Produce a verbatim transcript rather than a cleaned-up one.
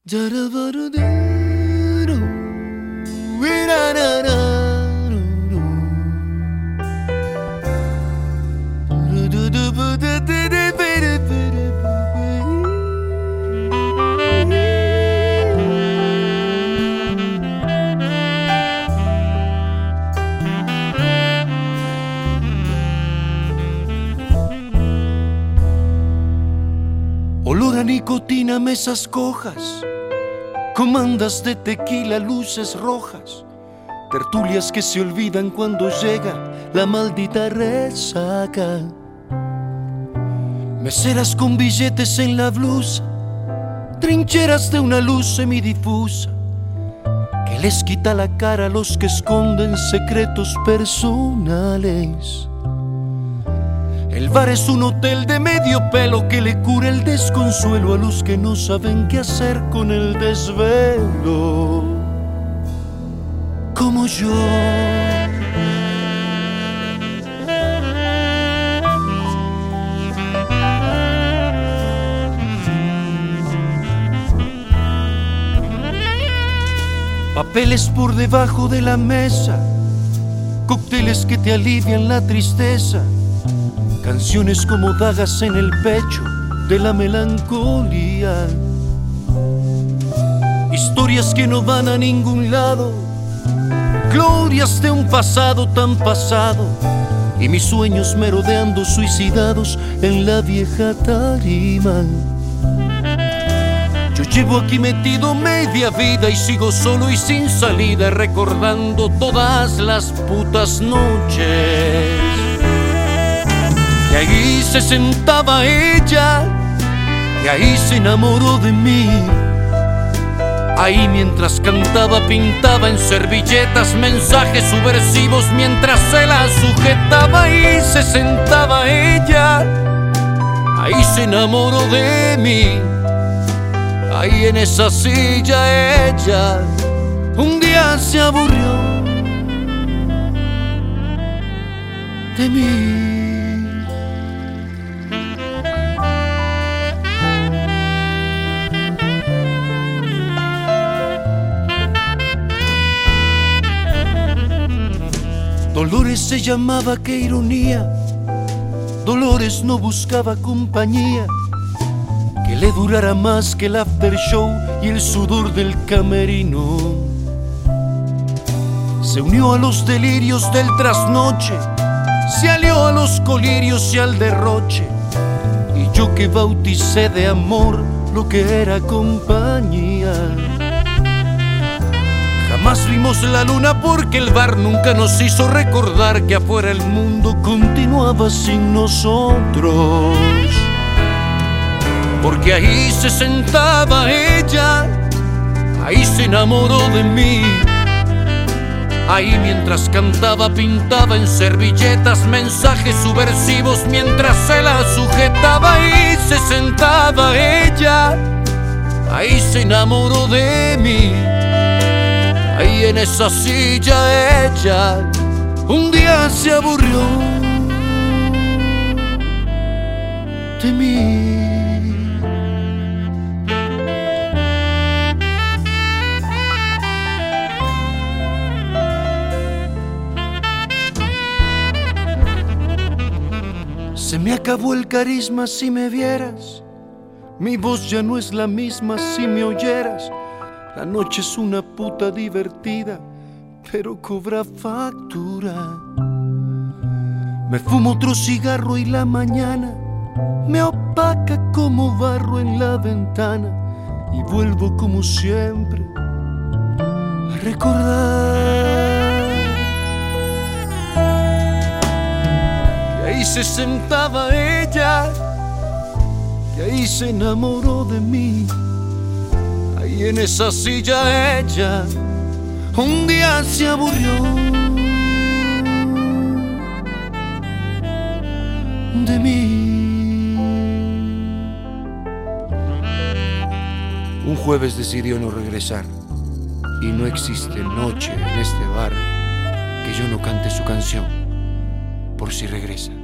Olor a nicotina, mesas cojas, comandas de tequila, luces rojas, tertulias que se olvidan cuando llega la maldita resaca. Meseras con billetes en la blusa, trincheras de una luz semidifusa que les quita la cara a los que esconden secretos personales. El bar es un hotel de medio pelo que le cura el desconsuelo a los que no saben qué hacer con el desvelo, como yo. Papeles por debajo de la mesa, cócteles que te alivian la tristeza, canciones como dagas en el pecho de la melancolía, historias que no van a ningún lado, glorias de un pasado tan pasado, y mis sueños merodeando suicidados en la vieja tarima. Yo llevo aquí metido media vida y sigo solo y sin salida, recordando todas las putas noches. Y ahí se sentaba ella, y ahí se enamoró de mí. Ahí mientras cantaba pintaba en servilletas mensajes subversivos mientras se la sujetaba. Ahí se sentaba ella, ahí se enamoró de mí. Ahí en esa silla ella un día se aburrió de mí. Dolores se llamaba, qué ironía. Dolores no buscaba compañía que le durara más que el after show y el sudor del camerino. Se unió a los delirios del trasnoche, se alió a los colirios y al derroche, y yo que bauticé de amor lo que era compañía. Jamás vimos la luna porque el bar nunca nos hizo recordar que afuera el mundo continuaba sin nosotros. Porque ahí se sentaba ella, ahí se enamoró de mí. Ahí mientras cantaba pintaba en servilletas mensajes subversivos mientras se la sujetaba. Ahí se sentaba ella, ahí se enamoró de mí. Ahí en esa silla ella un día se aburrió de mí. Se me acabó el carisma si me vieras, mi voz ya no es la misma si me oyeras. La noche es una puta divertida, pero cobra factura. Me fumo otro cigarro y la mañana me opaca como barro en la ventana, y vuelvo como siempre a recordar que ahí se sentaba ella, que ahí se enamoró de mí. Y en esa silla ella un día se aburrió de mí. Un jueves decidió no regresar, y no existe noche en este bar que yo no cante su canción por si regresa.